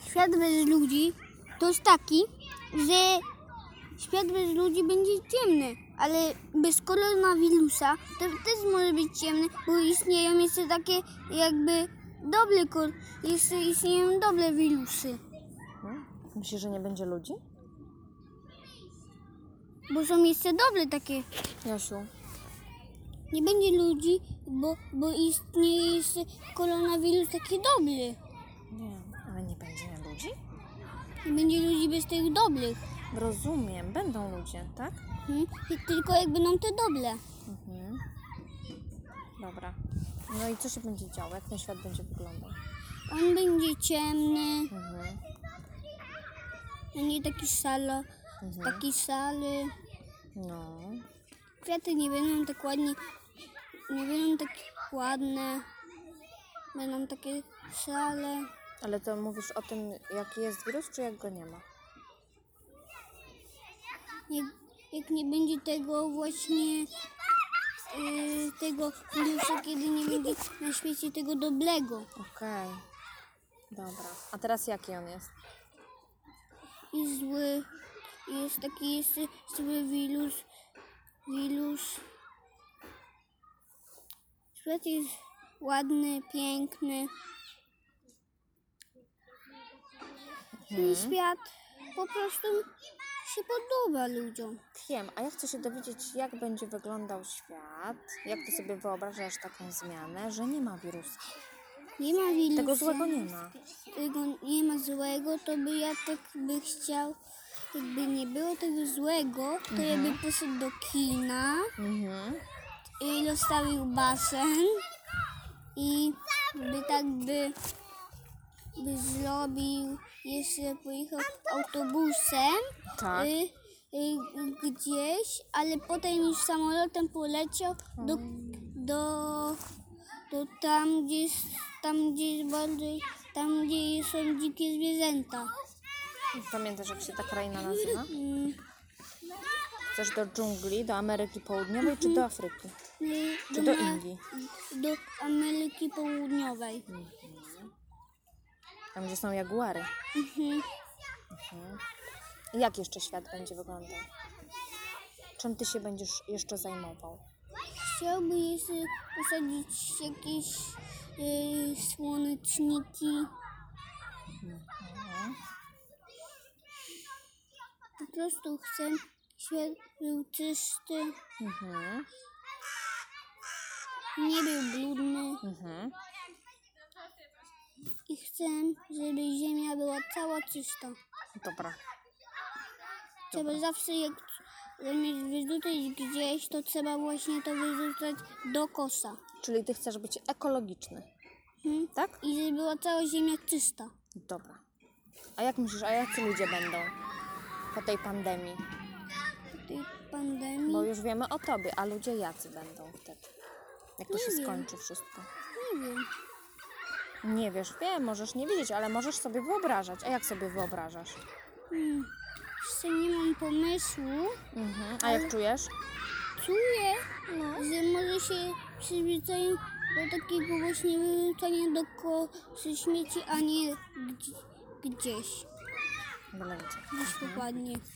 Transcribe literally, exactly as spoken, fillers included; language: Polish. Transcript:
świat bez ludzi to jest taki, że świat bez ludzi będzie ciemny, ale bez koronawirusa to też może być ciemny, bo istnieją jeszcze takie jakby dobre, kor- jeszcze istnieją dobre wirusy, Hmm? Myślisz, że nie będzie ludzi? bo są jeszcze dobre takie. Jasiu, Nie będzie ludzi, bo, bo istnieje jeszcze koronawirus taki dobry. nie, ale nie będzie ludzi? Nie będzie ludzi bez tych dobrych. Rozumiem, będą ludzie, tak? Hmm? I tylko jak będą te dobre. Mhm. Dobra. No i co się będzie działo? Jak ten świat będzie wyglądał? On będzie ciemny, Mhm. będzie taki salo, Mhm. taki sary. No. Kwiaty nie będą tak ładnie, nie będą tak ładne. Będą takie szare. Ale to mówisz o tym, jaki jest wirus, czy jak go nie ma? Jak, jak nie będzie tego właśnie, yy, tego wirusa, kiedy nie będzie na świecie tego dobrego. Okej. Dobra. A teraz jaki on jest? I zły, jest taki jeszcze zły wirus, wirus. Świat jest ładny, piękny. Ten świat po prostu się podoba ludziom. Wiem, a ja chcę się dowiedzieć, jak będzie wyglądał świat, jak ty sobie wyobrażasz taką zmianę, że nie ma wirusa. Nie ma wirusa. Tego złego nie ma. Tego nie ma złego, to by ja tak by chciał, jakby nie było tego złego, to ja bym poszedł do kina Mhm. i rozstawił basen i by tak by, by zrobił, jeszcze pojechał autobusem Tak. y, y, gdzieś, ale potem już samolotem poleciał do, do, do tam, gdzie jest, tam, gdzie jest bardziej, tam, gdzie są dzikie zwierzęta. Pamiętasz, jak się ta kraina nazywa? Mm, Chcesz do dżungli, do Ameryki Południowej, czy do Afryki? y, Czy do na- Indii? Do Ameryki Południowej. Tam, gdzie są jaguary. Mhm. I jak jeszcze świat będzie wyglądał? Czym ty się będziesz jeszcze zajmował? Chciałby jeszcze posadzić jakieś y, słoneczniki. Po prostu chcę, świat był czysty, Mhm. nie był brudny Mhm. i chcę, żeby ziemia była cała czysta. Dobra. Trzeba zawsze, jak zamiast wyrzucać gdzieś, to trzeba właśnie to wyrzucać do kosza. Czyli ty chcesz być ekologiczny, Mhm. tak? I żeby była cała ziemia czysta. Dobra. A jak myślisz, a jacy ludzie będą po tej pandemii? Po tej pandemii, Bo już wiemy o tobie, a ludzie jacy będą wtedy? Jak to Nie się wiem. skończy wszystko? nie wiem. Nie wiesz, wiem, możesz nie wiedzieć, ale możesz sobie wyobrażać. A jak sobie wyobrażasz? Hmm. Jeszcze nie mam pomysłu. Mhm. A jak czujesz? Czuję, że może się przyzwyczaić do takiego właśnie wyrzucania do koszy śmieci, a nie gdzie, gdzieś. Byle gdzie. Gdzieś dokładnie.